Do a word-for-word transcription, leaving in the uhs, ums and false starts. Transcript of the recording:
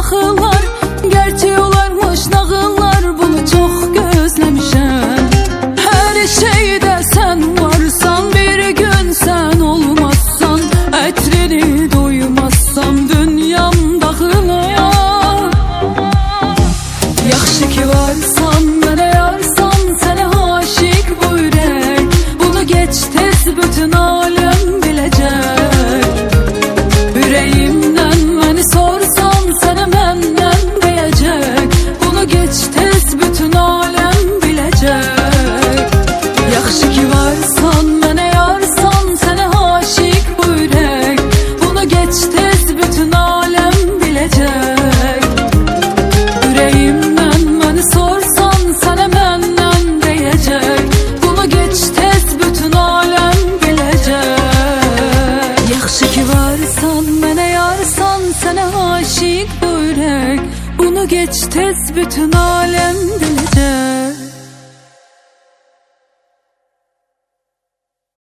baxırlar, gerçek olarmış nağıllar, bunu çox gözləmişəm. Hər şeydə sən varsan, bir gün sən olmazsan, ətrini doymazsam dünyam dağılar. Yaxşı ki varsan, mənə yarsan, sənə aşiq bu ürək, bunu geç tez bütün aləm biləcək. Ürəyimdən məni sorsan, sənə məndən deyəcək, bunu geç tez bütün aləm biləcək. Yaxşı ki varsan, mənə yarsan, sənə aşiq bu ürək, bunu geç tez bütün aləm biləcək. Ürəyimdən məni sorsan, sənə məndən deyəcək, bunu geç tez bütün aləm biləcək. Yaxşı ki varsan, mənə yarsan, sənə aşiq bu ürək, bunu geç tez bütün aləm biləcək.